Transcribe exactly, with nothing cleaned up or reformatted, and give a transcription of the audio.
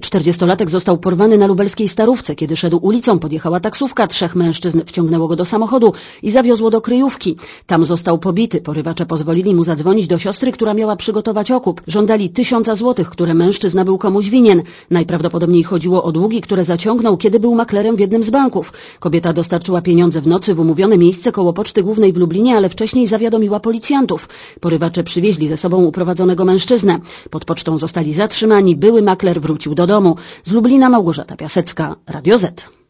czterdziestolatek został porwany na lubelskiej Starówce. Kiedy szedł ulicą, podjechała taksówka. Trzech mężczyzn wciągnęło go do samochodu i zawiozło do kryjówki. Tam został pobity. Porywacze pozwolili mu zadzwonić do siostry, która miała przygotować okup. Żądali tysiąca złotych, które mężczyzna był komuś winien. Najprawdopodobniej chodziło o długi, które zaciągnął, kiedy był maklerem w jednym z banków. Kobieta dostarczyła pieniądze w nocy w umówione miejsce koło Poczty Głównej w Lublinie, ale wcześniej zawiadomiła policjantów. Porywacze przywieźli ze sobą uprowadzonego mężczyznę. Pod pocztą zostali zatrzymani. Były makler wrócił do domu. Z Lublina Małgorzata Piasecka, Radio Z.